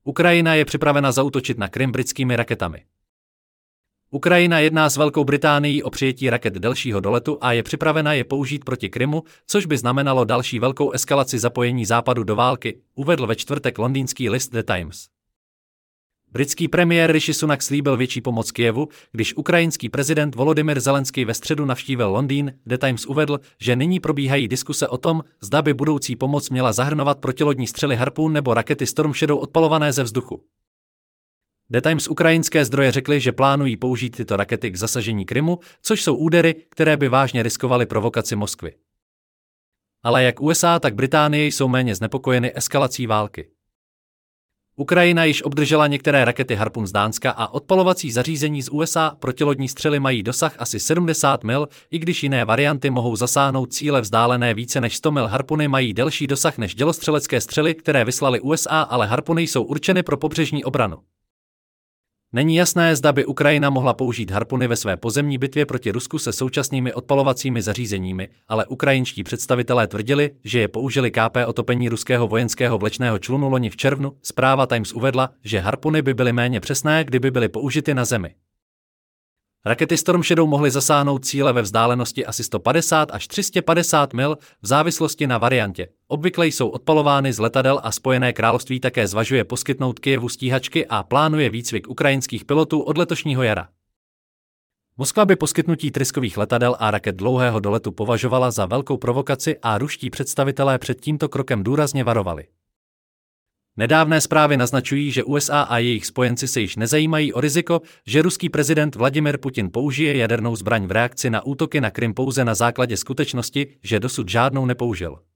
Ukrajina je připravena zaútočit na Krym britskými raketami. Ukrajina jedná s Velkou Británií o přijetí raket delšího doletu a je připravena je použít proti Krymu, což by znamenalo další velkou eskalaci zapojení Západu do války, uvedl ve čtvrtek londýnský list The Times. Britský premiér Rishi Sunak slíbil větší pomoc Kyjevu, když ukrajinský prezident Volodymyr Zelenský ve středu navštívil Londýn. The Times uvedl, že nyní probíhají diskuse o tom, zda by budoucí pomoc měla zahrnovat protilodní střely Harpoon nebo rakety Storm Shadow odpalované ze vzduchu. The Times ukrajinské zdroje řekly, že plánují použít tyto rakety k zasažení Krymu, což jsou údery, které by vážně riskovaly provokaci Moskvy. Ale jak USA, tak Británie jsou méně znepokojeny eskalací války. Ukrajina již obdržela některé rakety Harpoon z Dánska a odpalovací zařízení z USA. Protilodní střely mají dosah asi 70 mil, i když jiné varianty mohou zasáhnout cíle vzdálené více než 100 mil. Harpuny mají delší dosah než dělostřelecké střely, které vyslali USA, ale Harpuny jsou určeny pro pobřežní obranu. Není jasné, zda by Ukrajina mohla použít Harpuny ve své pozemní bitvě proti Rusku se současnými odpalovacími zařízeními, ale ukrajinští představitelé tvrdili, že je použili otopení ruského vojenského vlečného člunu loni v červnu. Zpráva Times uvedla, že Harpuny by byly méně přesné, kdyby byly použity na zemi. Rakety Storm Shadow mohly zasáhnout cíle ve vzdálenosti asi 150 až 350 mil v závislosti na variantě. Obvykle jsou odpalovány z letadel a Spojené království také zvažuje poskytnout Kyjevu stíhačky a plánuje výcvik ukrajinských pilotů od letošního jara. Moskva by poskytnutí tryskových letadel a raket dlouhého doletu považovala za velkou provokaci a ruští představitelé před tímto krokem důrazně varovali. Nedávné zprávy naznačují, že USA a jejich spojenci se již nezajímají o riziko, že ruský prezident Vladimir Putin použije jadernou zbraň v reakci na útoky na Krym pouze na základě skutečnosti, že dosud žádnou nepoužil.